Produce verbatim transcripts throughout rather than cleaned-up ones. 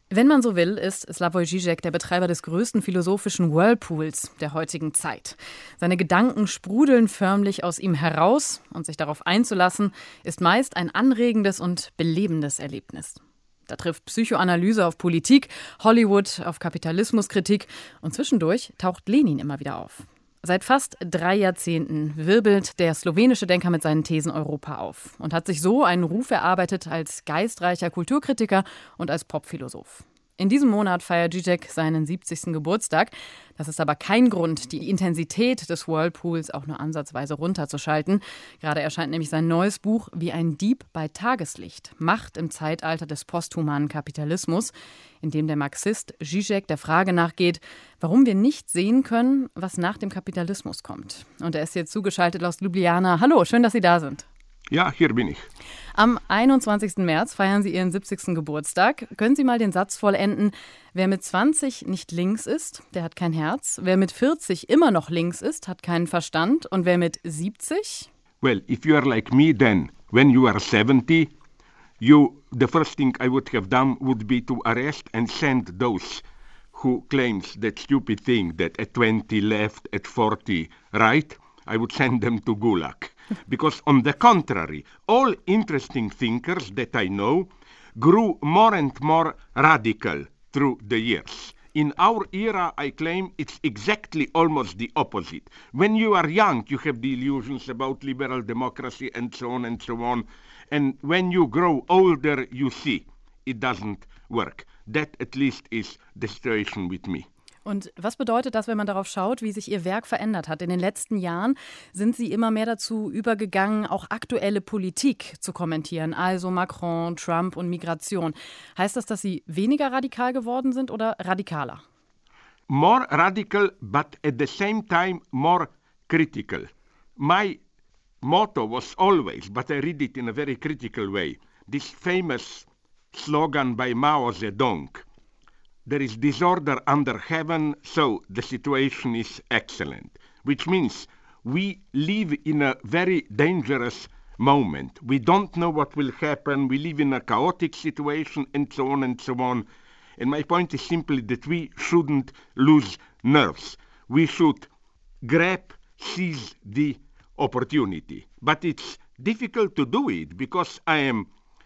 Wenn man so will, ist Slavoj Žižek der Betreiber des größten philosophischen Whirlpools der heutigen Zeit. Seine Gedanken sprudeln förmlich aus ihm heraus und sich darauf einzulassen, ist meist ein anregendes und belebendes Erlebnis. Da trifft Psychoanalyse auf Politik, Hollywood auf Kapitalismuskritik und zwischendurch taucht Lenin immer wieder auf. Seit fast drei Jahrzehnten wirbelt der slowenische Denker mit seinen Thesen Europa auf und hat sich so einen Ruf erarbeitet als geistreicher Kulturkritiker und als Popphilosoph. In diesem Monat feiert Žižek seinen siebzigsten Geburtstag. Das ist aber kein Grund, die Intensität des Whirlpools auch nur ansatzweise runterzuschalten. Gerade erscheint nämlich sein neues Buch Wie ein Dieb bei Tageslicht. Macht im Zeitalter des posthumanen Kapitalismus, in dem der Marxist Žižek der Frage nachgeht, warum wir nicht sehen können, was nach dem Kapitalismus kommt. Und er ist jetzt zugeschaltet aus Ljubljana. Hallo, schön, dass Sie da sind. Ja, hier bin ich. Am einundzwanzigsten März feiern Sie Ihren siebzigsten Geburtstag. Können Sie mal den Satz vollenden: Wer mit zwanzig nicht links ist, der hat kein Herz. Wer mit vierzig immer noch links ist, hat keinen Verstand. Und wer mit siebzig? Well, if you are like me, then when you are seventy, you the first thing I would have done would be to arrest and send those who claims that stupid thing that at twenty left, at forty right. I would send them to Gulag. Because on the contrary, all interesting thinkers that I know grew more and more radical through the years. In our era, I claim it's exactly almost the opposite. When you are young, you have the illusions about liberal democracy and so on and so on. And when you grow older, you see it doesn't work. That at least is the situation with me. Und was bedeutet das, wenn man darauf schaut, wie sich Ihr Werk verändert hat? In den letzten Jahren sind Sie immer mehr dazu übergegangen, auch aktuelle Politik zu kommentieren, also Macron, Trump und Migration. Heißt das, dass Sie weniger radikal geworden sind oder radikaler? More radical, but at the same time more critical. My motto was always, but I read it in a very critical way, this famous slogan by Mao Zedong. There is disorder under heaven, so the situation is excellent. Which means we live in a very dangerous moment. We don't know what will happen. We live in a chaotic situation, and so on and so on. And my point is simply that we shouldn't lose nerves. We should grab, seize the opportunity. But it's difficult to do it because I am,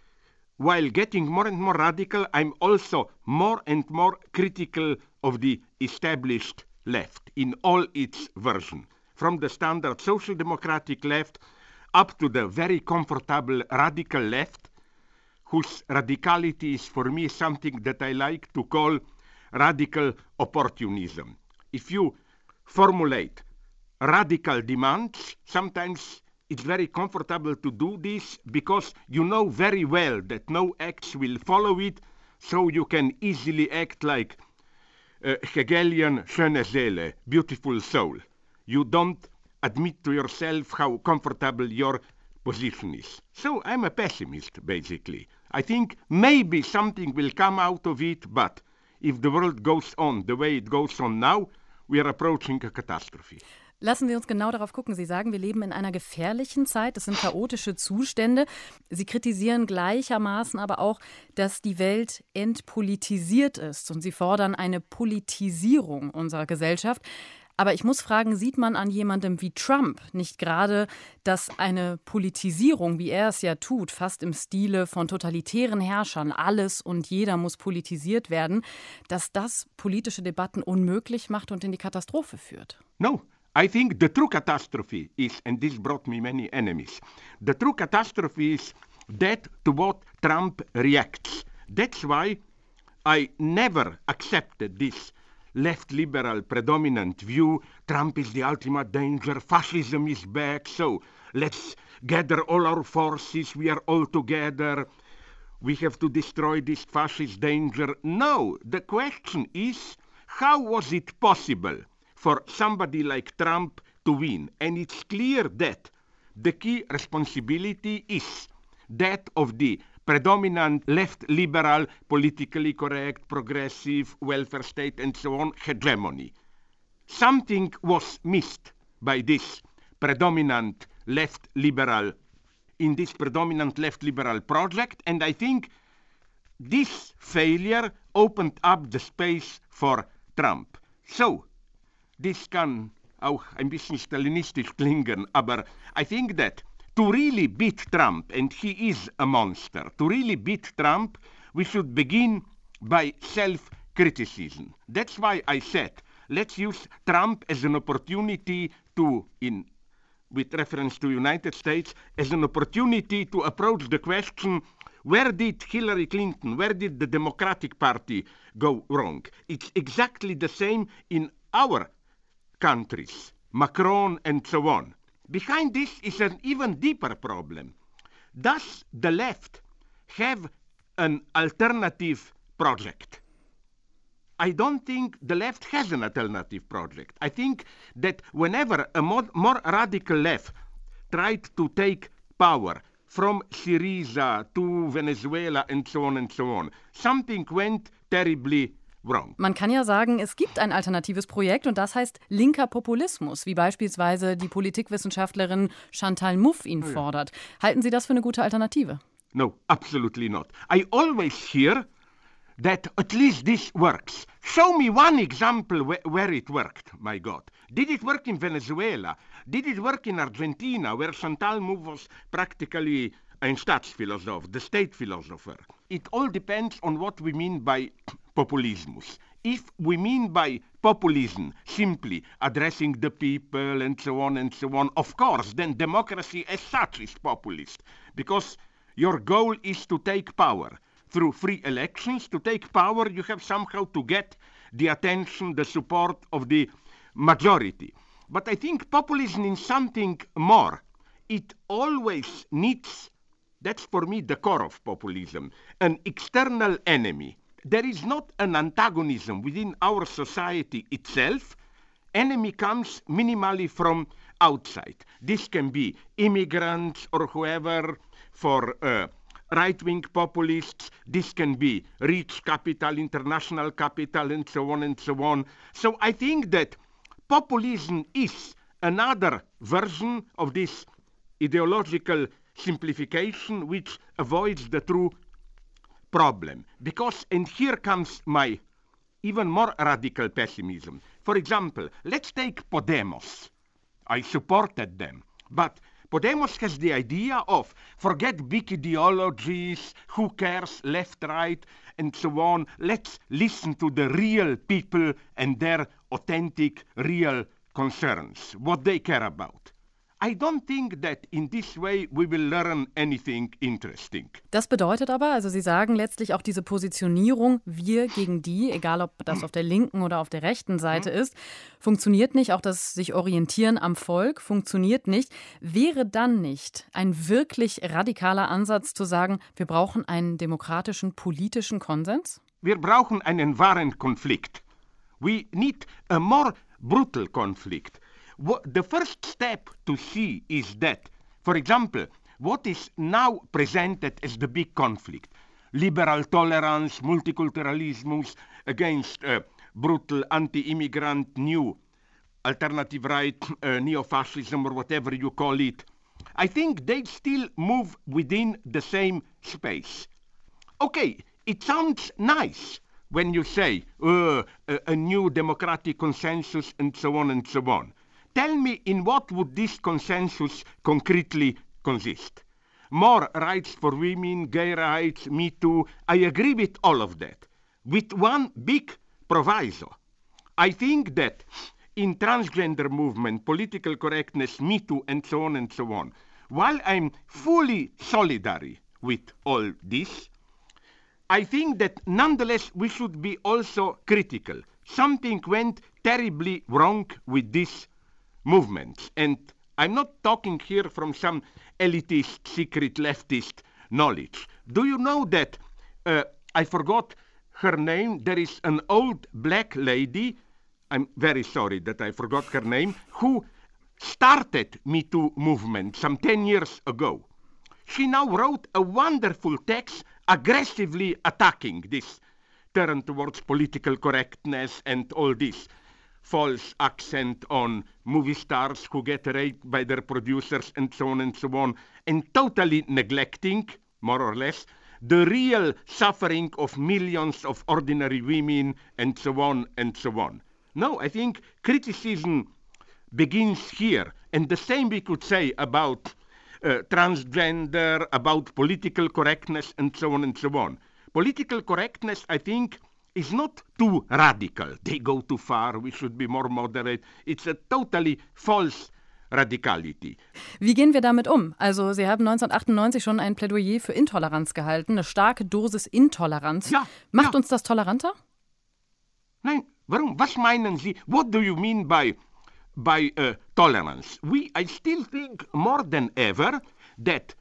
while getting more and more radical, I'm also more and more critical of the established left in all its versions, from the standard social democratic left up to the very comfortable radical left, whose radicality is for me something that I like to call radical opportunism. If you formulate radical demands, sometimes it's very comfortable to do this because you know very well that no acts will follow it, so you can easily act like uh, Hegelian schöne Seele, beautiful soul. You don't admit to yourself how comfortable your position is. So I'm a pessimist, basically. I think maybe something will come out of it, but if the world goes on the way it goes on now, we are approaching a catastrophe. Lassen Sie uns genau darauf gucken. Sie sagen, wir leben in einer gefährlichen Zeit. Es sind chaotische Zustände. Sie kritisieren gleichermaßen aber auch, dass die Welt entpolitisiert ist. Und Sie fordern eine Politisierung unserer Gesellschaft. Aber ich muss fragen, sieht man an jemandem wie Trump nicht gerade, dass eine Politisierung, wie er es ja tut, fast im Stile von totalitären Herrschern, alles und jeder muss politisiert werden, dass das politische Debatten unmöglich macht und in die Katastrophe führt? No. I think the true catastrophe is, and this brought me many enemies, the true catastrophe is that to what Trump reacts. That's why I never accepted this left-liberal predominant view. Trump is the ultimate danger, fascism is back, so let's gather all our forces, we are all together, we have to destroy this fascist danger. No, the question is, how was it possible for somebody like Trump to win? And it's clear that the key responsibility is that of the predominant left-liberal, politically correct, progressive, welfare state, and so on, hegemony. Something was missed by this predominant left-liberal, in this predominant left-liberal project, and I think this failure opened up the space for Trump. So, this kann auch ein bisschen stalinistisch klingen, aber I think that to really beat Trump, and he is a monster, to really beat Trump, we should begin by self-criticism. That's why I said, let's use Trump as an opportunity to, in, with reference to United States, as an opportunity to approach the question, where did Hillary Clinton, where did the Democratic Party go wrong? It's exactly the same in our countries, Macron and so on. Behind this is an even deeper problem. Does the left have an alternative project? I don't think the left has an alternative project. I think that whenever a more, more radical left tried to take power from Syriza to Venezuela and so on and so on, something went terribly wrong. Man kann ja sagen, es gibt ein alternatives Projekt und das heißt linker Populismus, wie beispielsweise die Politikwissenschaftlerin Chantal Mouffe ihn fordert. Halten Sie das für eine gute Alternative? No, absolutely not. I always hear that at least this works. Show me one example wh where it worked, my God. Did it work in Venezuela? Did it work in Argentina, where Chantal Mouffe was practically ein Staatsphilosoph, the state philosopher? It all depends on what we mean by populismus. If we mean by populism simply addressing the people and so on and so on, of course, then democracy as such is populist, because your goal is to take power. Through free elections, to take power, you have somehow to get the attention, the support of the majority. But I think populism is something more. It always needs, that's for me the core of populism, an external enemy. There is not an antagonism within our society itself. Enemy comes minimally from outside. This can be immigrants or whoever. For uh, right-wing populists, this can be rich capital, international capital, and so on and so on. So I think that populism is another version of this ideological simplification which avoids the true problem. Because, and here comes my even more radical pessimism. For example, let's take Podemos. I supported them, but Podemos has the idea of forget big ideologies, who cares, left, right, and so on. Let's listen to the real people and their authentic, real concerns, what they care about. I don't think that in this way we will learn anything interesting. Das bedeutet aber, also Sie sagen letztlich auch diese Positionierung, wir gegen die, egal ob das auf der linken oder auf der rechten Seite ist, funktioniert nicht. Auch das sich orientieren am Volk funktioniert nicht. Wäre dann nicht ein wirklich radikaler Ansatz zu sagen, wir brauchen einen demokratischen politischen Konsens? Wir brauchen einen wahren Konflikt. We need a more brutal conflict. The first step to see is that, for example, what is now presented as the big conflict, liberal tolerance, multiculturalism against uh, brutal anti-immigrant, new alternative right, uh, neo-fascism or whatever you call it, I think they still move within the same space. Okay, it sounds nice when you say uh, a, a new democratic consensus and so on and so on. Tell me, in what would this consensus concretely consist? More rights for women, gay rights, Me Too. I agree with all of that, with one big proviso. I think that in transgender movement, political correctness, Me Too, and so on and so on, while I'm fully solidary with all this, I think that nonetheless we should be also critical. Something went terribly wrong with this movements. And I'm not talking here from some elitist, secret leftist knowledge. Do you know that, uh, I forgot her name, there is an old black lady, I'm very sorry that I forgot her name, who started Me Too movement some ten years ago. She now wrote a wonderful text aggressively attacking this turn towards political correctness and all this false accent on movie stars who get raped by their producers and so on and so on, and totally neglecting, more or less, the real suffering of millions of ordinary women, and so on and so on. No, I think criticism begins here. And the same we could say about uh, transgender, about political correctness, and so on and so on. Political correctness, I think, is not too radical. They go too far. We should be more moderate. It's a totally false radicality. Wie gehen wir damit um? Also Sie haben neunzehnhundertachtundneunzig schon ein Plädoyer für Intoleranz gehalten, eine starke Dosis Intoleranz. Ja, Macht ja. uns das toleranter? Nein, warum? Was meinen Sie? What do you mean by, by uh, tolerance? We, I still think more than ever that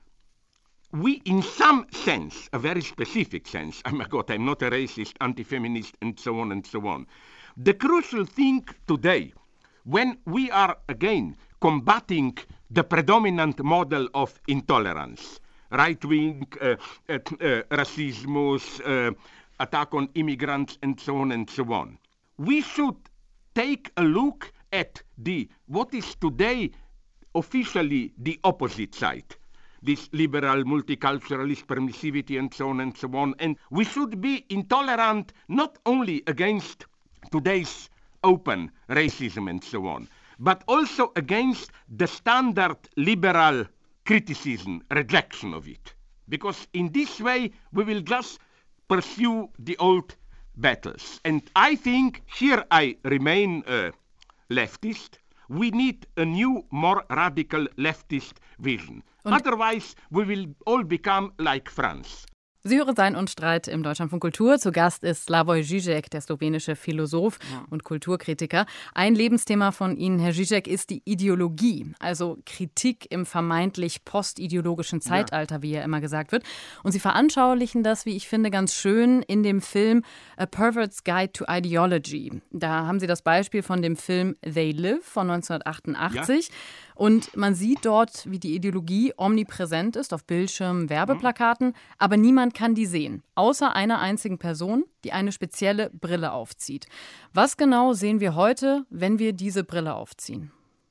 we, in some sense, a very specific sense, oh my God, I'm not a racist, anti-feminist, and so on and so on. The crucial thing today, when we are again combating the predominant model of intolerance, right-wing uh, uh, uh, racism, uh, attack on immigrants, and so on and so on, we should take a look at the what is today officially the opposite side. This liberal, multiculturalist permissivity, and so on and so on. And we should be intolerant not only against today's open racism and so on, but also against the standard liberal criticism, rejection of it. Because in this way, we will just pursue the old battles. And I think here I remain a leftist. We need a new, more radical leftist vision. Und Otherwise, we will all become like France. Sie hören Sein und Streit im Deutschlandfunk Kultur. Zu Gast ist Slavoj Žižek, der slowenische Philosoph ja. und Kulturkritiker. Ein Lebensthema von Ihnen, Herr Žižek, ist die Ideologie, also Kritik im vermeintlich postideologischen Zeitalter, ja. wie ja immer gesagt wird. Und Sie veranschaulichen das, wie ich finde, ganz schön in dem Film A Pervert's Guide to Ideology. Da haben Sie das Beispiel von dem Film They Live von neunzehnhundertachtundachtzig. Ja. Und man sieht dort, wie die Ideologie omnipräsent ist auf Bildschirmen, Werbeplakaten, mhm. aber niemand kann die sehen, außer einer einzigen Person, die eine spezielle Brille aufzieht. Was genau sehen wir heute, wenn wir diese Brille aufziehen?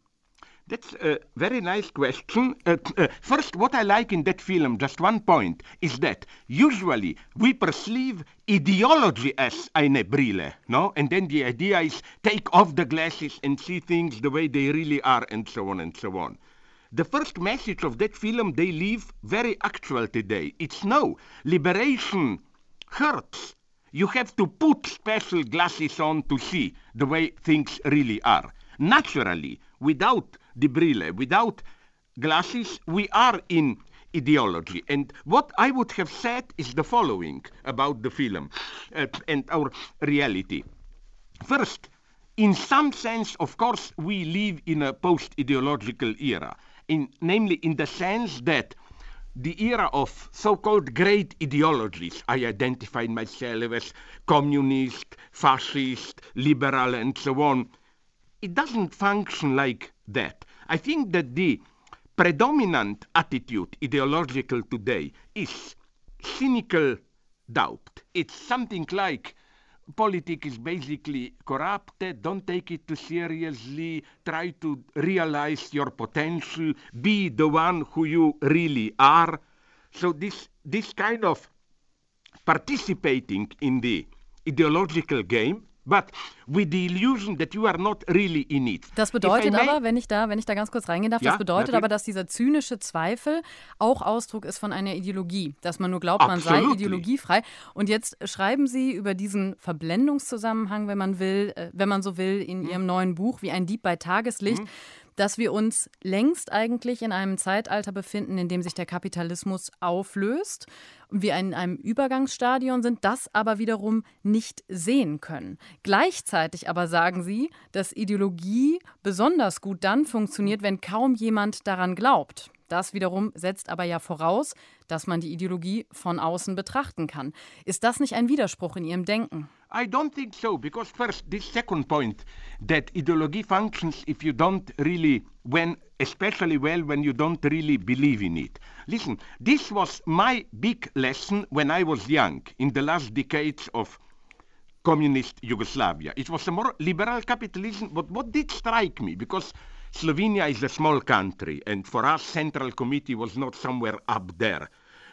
That's a very nice question. Uh, uh, first, what I like in that film, just one point, is that usually we perceive ideology as eine Brille, no? And then the idea is take off the glasses and see things the way they really are, and so on and so on. The first message of that film, they leave very actual today. It's no, liberation hurts. You have to put special glasses on to see the way things really are. Naturally, without the brille, without glasses, we are in ideology. And what I would have said is the following about the film uh, and our reality. First, in some sense, of course, we live in a post-ideological era, in, namely in the sense that the era of so-called great ideologies, I identified myself as communist, fascist, liberal, and so on, it doesn't function like that. I think that the predominant attitude, ideological today, is cynical doubt. It's something like politics is basically corrupted, don't take it too seriously, try to realize your potential, be the one who you really are. So this, this kind of participating in the ideological game, but with the illusion that you are not really in it. Das bedeutet aber, wenn ich da, wenn ich da ganz kurz reingehen darf, ja, das bedeutet natürlich. aber, dass dieser zynische Zweifel auch Ausdruck ist von einer Ideologie, dass man nur glaubt, man Absolutely. sei ideologiefrei. Und jetzt schreiben Sie über diesen Verblendungszusammenhang, wenn man will, wenn man so will, in hm. Ihrem neuen Buch Wie ein Dieb bei Tageslicht, hm. dass wir uns längst eigentlich in einem Zeitalter befinden, in dem sich der Kapitalismus auflöst und wir in einem Übergangsstadion sind, das aber wiederum nicht sehen können. Gleichzeitig aber sagen Sie, dass Ideologie besonders gut dann funktioniert, wenn kaum jemand daran glaubt. Das wiederum setzt aber ja voraus, dass man die Ideologie von außen betrachten kann. Ist das nicht ein Widerspruch in Ihrem Denken? I don't think so, because first, this second point, that ideology functions if you don't really, when, especially well, when you don't really believe in it. Listen, this was my big lesson when I was young, in the last decades of communist Yugoslavia. It was a more liberal capitalism, but what did strike me, because Slovenia is a small country, and for us, Central Committee was not somewhere up there.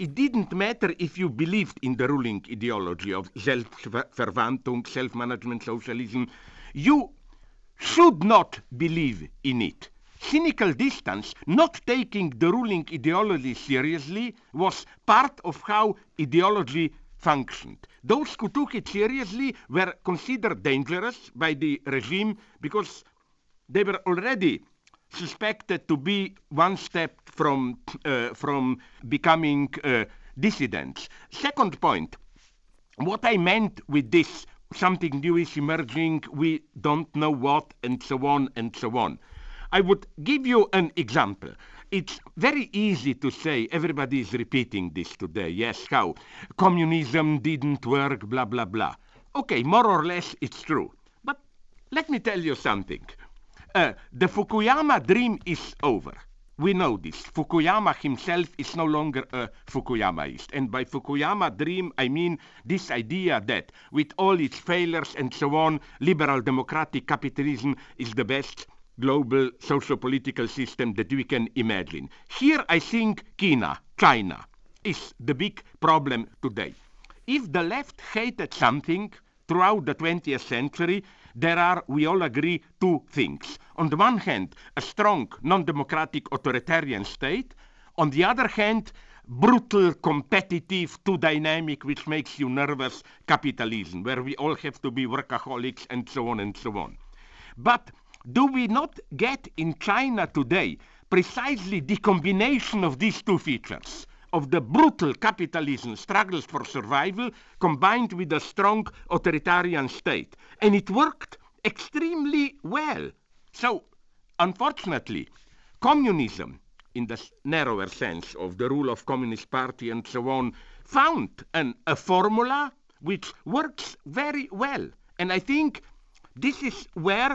it didn't matter if you believed in the ruling ideology of Selbstverwaltung, self-management, socialism. You should not believe in it. Cynical distance, not taking the ruling ideology seriously, was part of how ideology functioned. Those who took it seriously were considered dangerous by the regime because they were already suspected to be one step from, uh, from becoming uh, dissidents. Second point, what I meant with this, something new is emerging, we don't know what, and so on and so on. I would give you an example. It's very easy to say, everybody is repeating this today, yes, how communism didn't work, blah, blah, blah. Okay, more or less it's true. But let me tell you something. Uh, the Fukuyama dream is over. We know this. Fukuyama himself is no longer a Fukuyamaist. And by Fukuyama dream, I mean this idea that with all its failures and so on, liberal democratic capitalism is the best global socio-political system that we can imagine. Here I think China, China, is the big problem today. If the left hated something throughout the twentieth century, there are, we all agree, two things. On the one hand, a strong, non-democratic authoritarian state. On the other hand, brutal, competitive, too dynamic, which makes you nervous capitalism, where we all have to be workaholics and so on and so on. But do we not get in China today precisely the combination of these two features, of the brutal capitalism struggles for survival combined with a strong authoritarian state? And it worked extremely well. So, unfortunately, communism, in the narrower sense of the rule of Communist Party and so on, found an, a formula which works very well. And I think this is where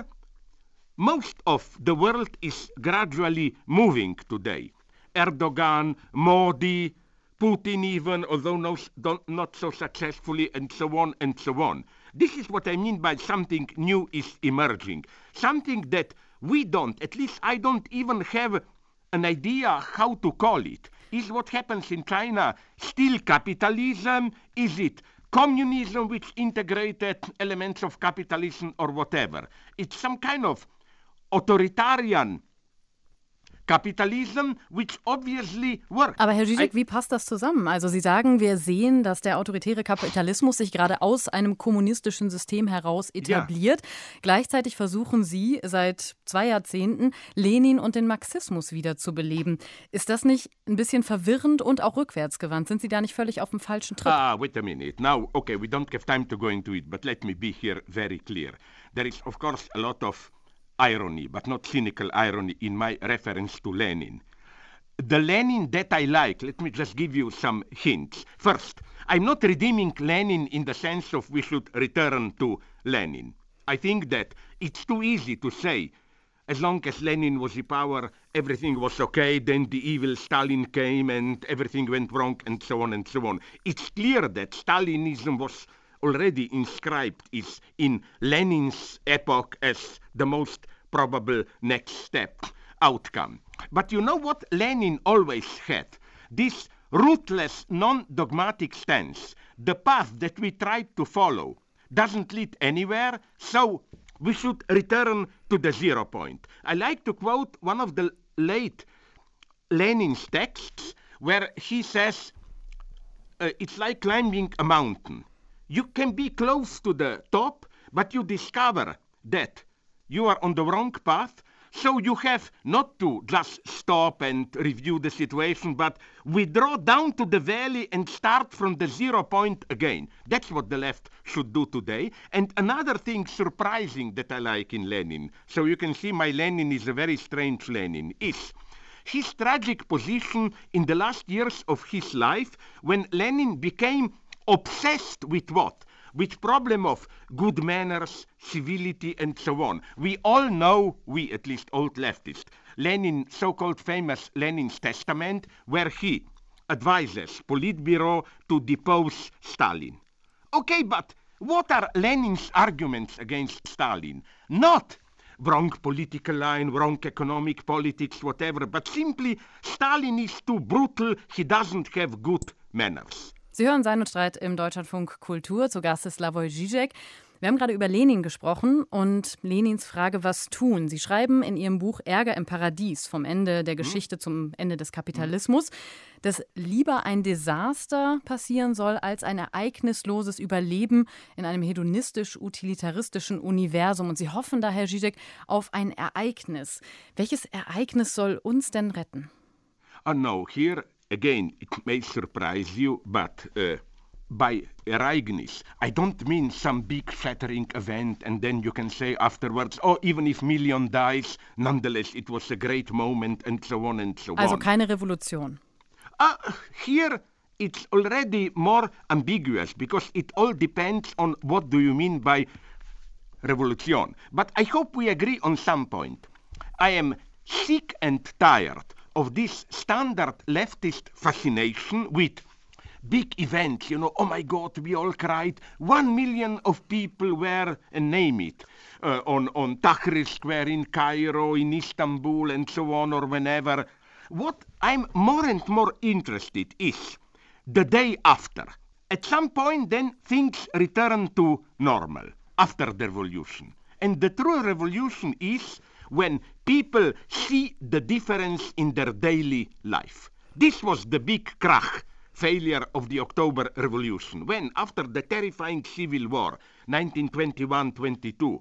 most of the world is gradually moving today. Erdogan, Modi, Putin even, although no, don't, not so successfully, and so on and so on. This is what I mean by something new is emerging. Something that we don't, at least I don't even have an idea how to call it. Is what happens in China still capitalism? Is it communism which integrated elements of capitalism or whatever? It's some kind of authoritarian Capitalism, which obviously works. Aber Herr Žižek, wie passt das zusammen? Also Sie sagen, wir sehen, dass der autoritäre Kapitalismus sich gerade aus einem kommunistischen System heraus etabliert. Ja. Gleichzeitig versuchen Sie seit zwei Jahrzehnten, Lenin und den Marxismus wieder zu beleben. Ist das nicht ein bisschen verwirrend und auch rückwärtsgewandt? Sind Sie da nicht völlig auf dem falschen Trip? Ah, wait a minute. Now, okay, we don't have time to go into it, but let me be here very clear. There is, of course, a lot of irony, but not cynical irony, in my reference to Lenin. The Lenin that I like, let me just give you some hints. First, I'm not redeeming Lenin in the sense of we should return to Lenin. I think that it's too easy to say, as long as Lenin was in power, everything was okay, then the evil Stalin came and everything went wrong, and so on and so on. It's clear that Stalinism was already inscribed is in Lenin's epoch as the most probable next step outcome. But you know what Lenin always had? This ruthless, non-dogmatic stance. The path that we tried to follow doesn't lead anywhere, so we should return to the zero point. I like to quote one of the late Lenin's texts where he says, uh, it's like climbing a mountain. You can be close to the top, but you discover that you are on the wrong path, so you have not to just stop and review the situation, but withdraw down to the valley and start from the zero point again. That's what the left should do today. And another thing surprising that I like in Lenin, so you can see my Lenin is a very strange Lenin, is his tragic position in the last years of his life when Lenin became obsessed with what? With problem of good manners, civility, and so on. We all know, we at least old leftists, Lenin, so-called famous Lenin's testament, where he advises Politburo to depose Stalin. Okay, but what are Lenin's arguments against Stalin? Not wrong political line, wrong economic politics, whatever, but simply Stalin is too brutal, he doesn't have good manners. Sie hören Sein und Streit im Deutschlandfunk Kultur. Zu Gast ist Slavoj Žižek. Wir haben gerade über Lenin gesprochen und Lenins Frage, was tun? Sie schreiben in Ihrem Buch Ärger im Paradies, vom Ende der Geschichte zum Ende des Kapitalismus, dass lieber ein Desaster passieren soll, als ein ereignisloses Überleben in einem hedonistisch-utilitaristischen Universum. Und Sie hoffen da, Herr Žižek, auf ein Ereignis. Welches Ereignis soll uns denn retten? Oh no, here again, it may surprise you, but... Uh By ereignis, I don't mean some big shattering event and then you can say afterwards, oh, even if million dies, nonetheless it was a great moment and so on and so on. Also keine Revolution. Uh, here it's already more ambiguous because it all depends on what do you mean by revolution. But I hope we agree on some point. I am sick and tired of this standard leftist fascination with big events, you know, oh my God, we all cried. One million of people were, and name it, uh, on, on Tahrir Square in Cairo, in Istanbul, and so on, or whenever. What I'm more and more interested is the day after. At some point, then, things return to normal after the revolution. And the true revolution is when people see the difference in their daily life. This was the big krach. Failure of the October Revolution, when, after the terrifying civil war, nineteen twenty-one twenty-two,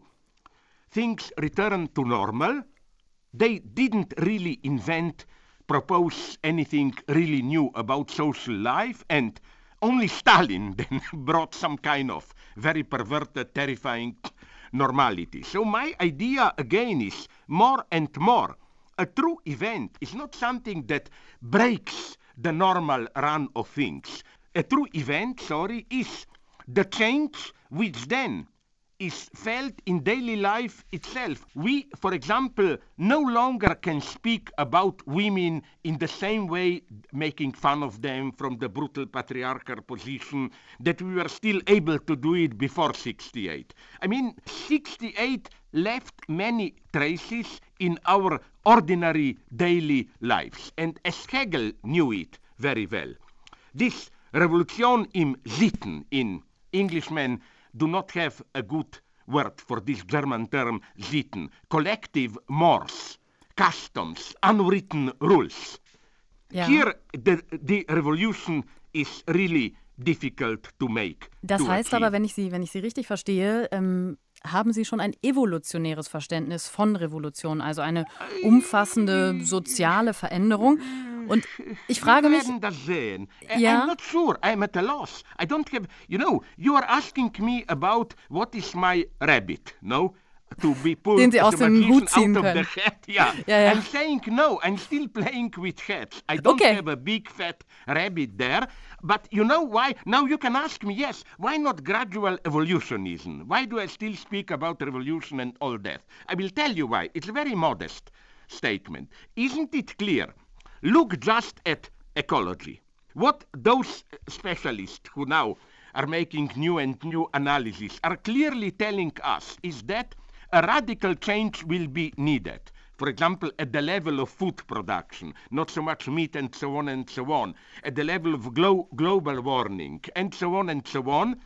things returned to normal. They didn't really invent, propose anything really new about social life, and only Stalin then brought some kind of very perverted, terrifying normality. So my idea, again, is more and more, a true event is not something that breaks the normal run of things. A true event, sorry, is the change which then is felt in daily life itself. We, for example, no longer can speak about women in the same way, making fun of them from the brutal patriarchal position that we were still able to do it before sixty-eight. I mean, sixty-eight left many traces in our ordinary daily lives, and as Hegel knew it very well. This Revolution im Sitten, in Englishmen do not have a good word for this German term, Sitten, collective mores, customs, unwritten rules. Yeah. Here the, the revolution is really difficult to make. Das to heißt achieve. aber, wenn ich Sie, wenn ich Sie richtig verstehe, ähm, haben Sie schon ein evolutionäres Verständnis von Revolution, also eine umfassende soziale Veränderung. Und ich frage mich... Wir werden das sehen. Ja? I'm not sure. I'm at a loss. I don't have... You know, you are asking me about what is my rabbit, no? To be pulled Den Sie aus dem Hut ziehen out können. of the hat. Yeah. Ja, ja. I'm saying no. I'm still playing with hats. I don't Okay. have a big fat rabbit there. But you know why? Now you can ask me, yes, why not gradual evolutionism? Why do I still speak about revolution and all that? I will tell you why. It's a very modest statement. Isn't it clear? Look just at ecology. What those specialists who now are making new and new analyses are clearly telling us is that a radical change will be needed. For example, at the level of food production, not so much meat and so on and so on, at the level of glo- global warming and so on and so on.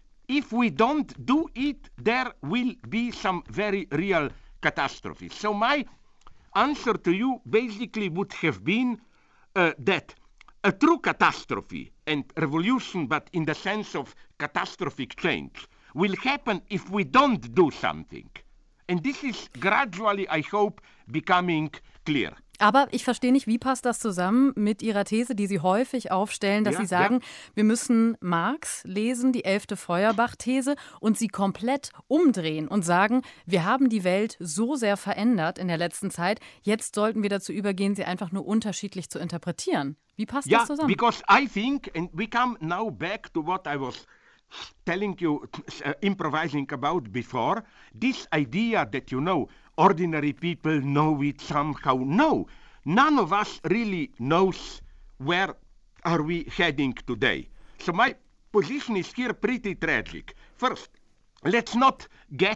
If we don't do it, there will be some very real catastrophes. So my answer to you basically would have been uh, that a true catastrophe and revolution, but in the sense of catastrophic change, will happen if we don't do something. And this is gradually, I hope, becoming clear. Aber ich verstehe nicht, wie passt das zusammen mit Ihrer These, die Sie häufig aufstellen, dass Ja, Sie sagen, ja. wir müssen Marx lesen, die elfte Feuerbach-These, und sie komplett umdrehen und sagen, wir haben die Welt so sehr verändert in der letzten Zeit, jetzt sollten wir dazu übergehen, sie einfach nur unterschiedlich zu interpretieren. Wie passt Yeah, das zusammen? because I think, and we come now back to what I was telling you, uh, improvising about before, this idea that, you know, ordinary people know it somehow. No, none of us really knows where are we heading today. So my position is here pretty tragic. First, let's not get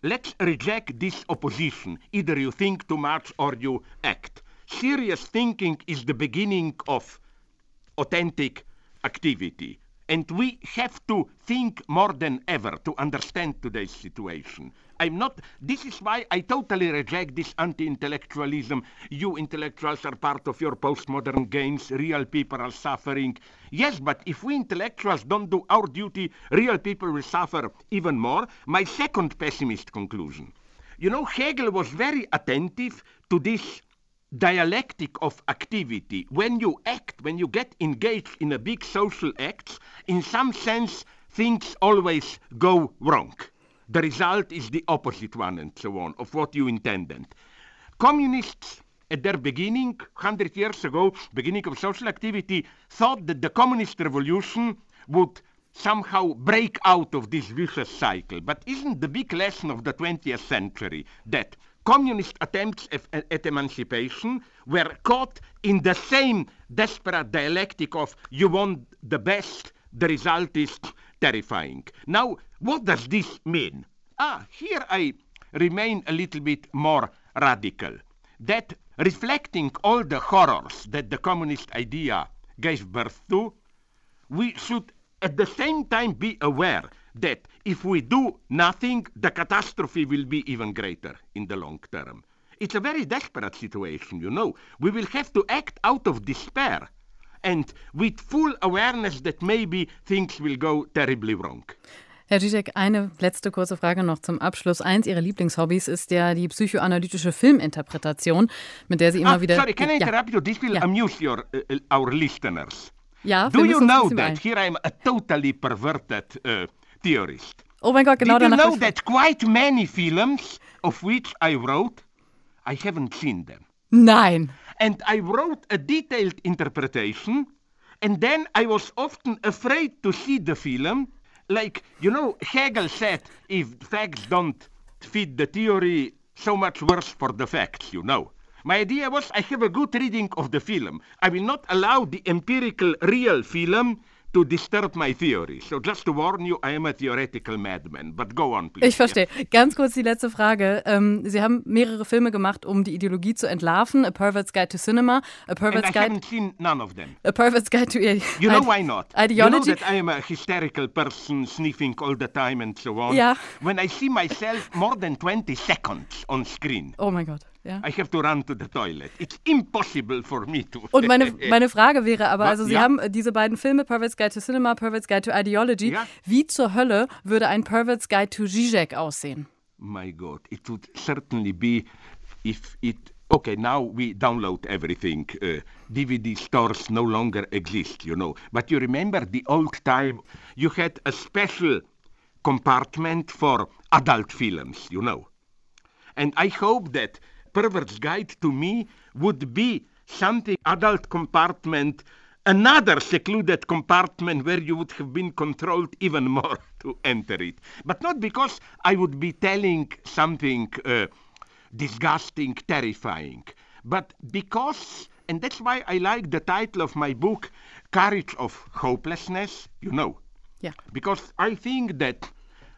let's reject this opposition. Either you think too much or you act. Serious thinking is the beginning of authentic activity. And we have to think more than ever to understand today's situation. I'm not, this is why I totally reject this anti-intellectualism. You intellectuals are part of your postmodern games. Real people are suffering. Yes, but if we intellectuals don't do our duty, real people will suffer even more. My second pessimist conclusion. You know, Hegel was very attentive to this dialectic of activity. When you act, when you get engaged in a big social act, in some sense, things always go wrong. The result is the opposite one and so on, of what you intended. Communists, at their beginning, one hundred years ago, beginning of social activity, thought that the communist revolution would somehow break out of this vicious cycle. But isn't the big lesson of the twentieth century that communist attempts at, at emancipation were caught in the same desperate dialectic of you want the best, the result is terrifying. Now, what does this mean? Ah, here I remain a little bit more radical. That reflecting all the horrors that the communist idea gave birth to, we should at the same time be aware that if we do nothing, the catastrophe will be even greater in the long term. It's a very desperate situation, you know. We will have to act out of despair and with full awareness that maybe things will go terribly wrong. Herr Zizek, eine letzte kurze Frage noch zum Abschluss. Eins Ihrer Lieblingshobbys ist ja die psychoanalytische Filminterpretation, mit der Sie immer ah, wieder... Sorry, can I ja. interrupt you? This will ja. amuse your, uh, our listeners. Ja, Do you know that beeilen. here I'm a totally perverted uh, theorist? Oh mein Gott, genau Did you danach... know that quite many films of which I wrote, I haven't seen them. Nein. And I wrote a detailed interpretation, and then I was often afraid to see the film. Like, you know, Hegel said, if facts don't fit the theory, so much worse for the facts, you know. My idea was I have a good reading of the film. I will not allow the empirical real film to disturb my theory. So just to warn you, I am a theoretical madman. But go on, please. Ich verstehe. Yeah. Ganz kurz die letzte Frage. Ähm, Sie haben mehrere Filme gemacht, um die Ideologie zu entlarven. A Pervert's Guide to Cinema. A Pervert's And I Guide... haven't seen none of them. A Pervert's Guide to... You know why not? Ideology. You know that I am a hysterical person, sniffing all the time and so on. Ja. When I see myself more than twenty seconds on screen, Oh mein Gott. Ja. I have to run to the toilet. It's impossible for me to... Und meine, meine Frage wäre aber, also Sie ja. haben diese beiden Filme, Pervert's Guide to Cinema, Pervert's Guide to Ideology. Ja. Wie zur Hölle würde ein Pervert's Guide to Zizek aussehen? My God, it would certainly be if it... Okay, now we download everything. Uh, D V D stores no longer exist, you know. But you remember the old time, you had a special compartment for adult films, you know. And I hope that Pervert's Guide to me would be something adult compartment, another secluded compartment where you would have been controlled even more to enter it. But not because I would be telling something uh, disgusting, terrifying, but because, and that's why I like the title of my book, Courage of Hopelessness, you know. Yeah. Because I think that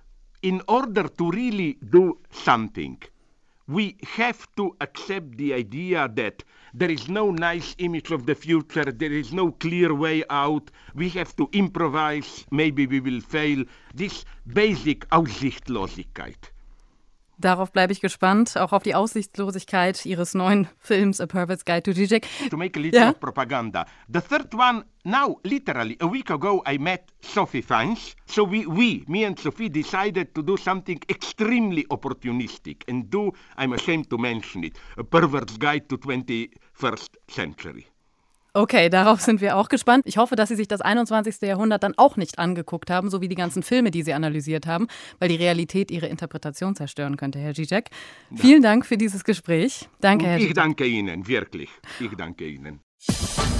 in order to really do something, we have to accept the idea that there is no nice image of the future, there is no clear way out, we have to improvise, maybe we will fail. This basic Aussichtlosigkeit. Darauf bleibe ich gespannt, auch auf die Aussichtslosigkeit Ihres neuen Films A Pervert's Guide to Zizek. To make a little yeah. of propaganda. The third one, now, literally, a week ago, I met Sophie Fiennes. So we, we, me and Sophie, decided to do something extremely opportunistic and do, I'm ashamed to mention it, A Pervert's Guide to twenty-first Century. Okay, darauf sind wir auch gespannt. Ich hoffe, dass Sie sich das einundzwanzigste Jahrhundert dann auch nicht angeguckt haben, so wie die ganzen Filme, die Sie analysiert haben, weil die Realität Ihre Interpretation zerstören könnte, Herr Zizek. Ja. Vielen Dank für dieses Gespräch. Danke, Herr Zizek. Ich danke Ihnen, wirklich. Ich danke Ihnen.